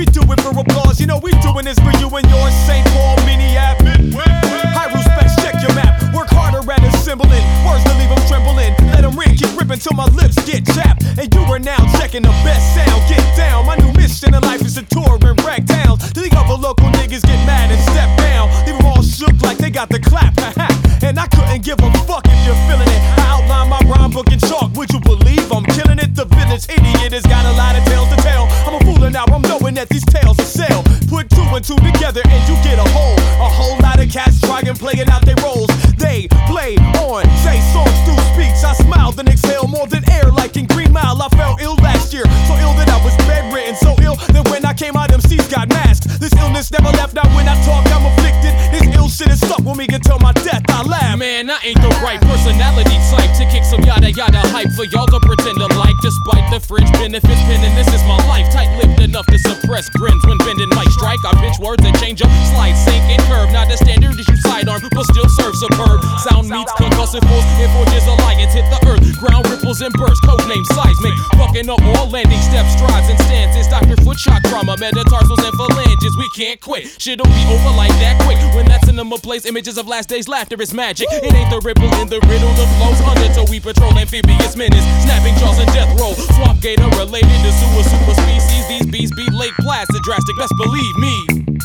We do it for applause, you know we doing this for you and yours. St. Paul, Minneapolis. High respects, check your map. Work harder at assembling words to leave them trembling. Let them ring, keep ripping till my lips get chapped. And you are now checking the best sound. Get down, my new mission in life is to tour and wreck towns. Till the other local niggas get mad and step down. Leave them all shook like they got the clap. And I couldn't give a fuck if you're feeling it. I outline my rhyme book in chalk. Would you believe I'm killing it? The village idiot has got a lot of tales to tell. I'm a fool now, I'm knowing that these tales will sell. Put two and two together and you get a whole lot of cats trying playing out their roles. They play on, say songs through speech. I smiled and exhale more than air like in Green Mile. I felt ill last year, so ill that I was bedridden. So ill that when I came out, MCs got masked. This illness never left, now when I talk I'm afflicted. This ill shit is stuck with me until my death, I laugh. Man, I ain't the right personality type to kick some yada yada hype for y'all to pretend to like. Despite the fringe benefits, penning this is my life. Tight-lipped enough to suppress grins when bending mic strike. I pitch words that change up, slide, sink, and curve. Not the standard issue sidearm, but still serve superb. Sound meets concussive force, and forges alliance hit the earth. Ground ripples and bursts, codename seismic. Fucking up all landing steps, strides, and stances. Dr. Footshot trauma, metatarsals and phalanges. We can't quit, shit'll be over like that quick. When that cinema plays images of last day's laughter, it's magic. It ain't the ripple in the riddle, the flows undertow. We patrol amphibious menace, snapping jaws and death roll. Swamp gator related to super species. These beasts be lake placid, drastic, best believe me.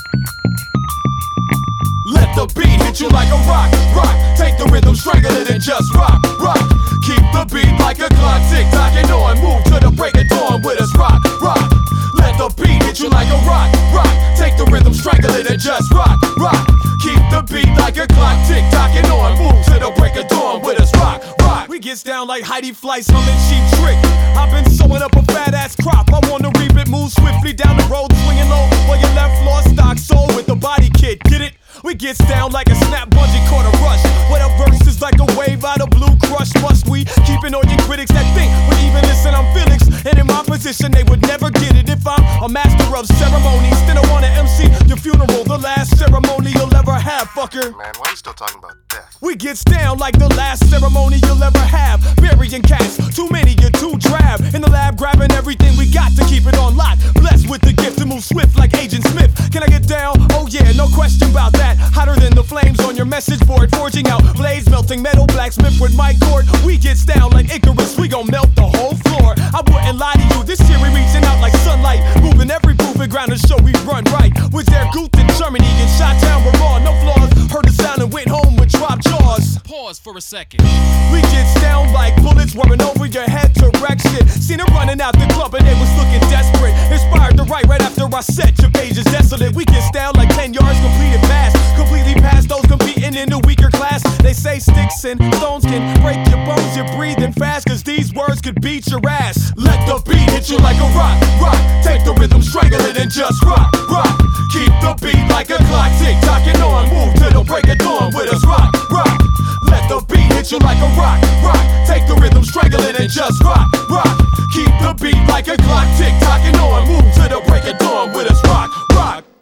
Let the beat hit you like a rock. Take the rhythm, strangle it and just rock. Keep the beat like a clock, tick tocking on. Move to the break of dawn with us, rock. Let the beat hit you like a rock. Take the rhythm, strangle it and just rock. Keep the beat like a clock, tick tocking on. Move to the break of dawn with us, rock. We gets down like Heidi Fleiss humming Cheap Trick. I've been sewing up a fat ass crop. I wanna reap it, move swiftly down the road, swinging low while your left lost stock soul with the body kit. Get it? We gets down like a snap bungee caught a rush. What a verse is like a wave out of blue crush. Must we keeping all your critics that think we even listen? I'm Felix, and in my position they would never get it. If I'm a master of ceremonies, then I wanna MC your funeral, the last ceremony you'll ever have, fucker. Man, why are you still talking about death? We gets down like the last ceremony you'll ever have. Burying cats, too many, you're too drab. In the lab, grabbing everything we got to keep it on lock. Blessed with the gift to move swift like Agent Smith. Can I get down? Oh yeah, no question about that. Hotter than the flames on your message board, forging out blades, melting metal, blacksmith with my cord. We gets down like Icarus, we gon' melt the whole floor. I wouldn't lie to you, this year we reaching out like sunlight, moving every proving ground to show we run right. Was there Guth in Germany and Shot-Town were raw, no flaws. Heard the sound and went home with dropped jaws. Pause for a second. We gets down like bullets whirring over your head to wreck shit. Seen her running out the club and they was looking desperate. Inspired to write right after I said your page is desolate. We gets down like 10 yards completed pass. Completely past those competing in the weaker class. They say sticks and stones can break your bones. You're breathing fast cause these words could beat your ass. Let the beat hit you like a rock. Take the rhythm, strangle it and just rock. Keep the beat like a clock, tick tocking on. Move to the break of dawn with us, rock. Let the beat hit you like a rock. Take the rhythm, strangle it and just rock. Keep the beat like a clock, tick tocking on. Move to the break of dawn with us, rock.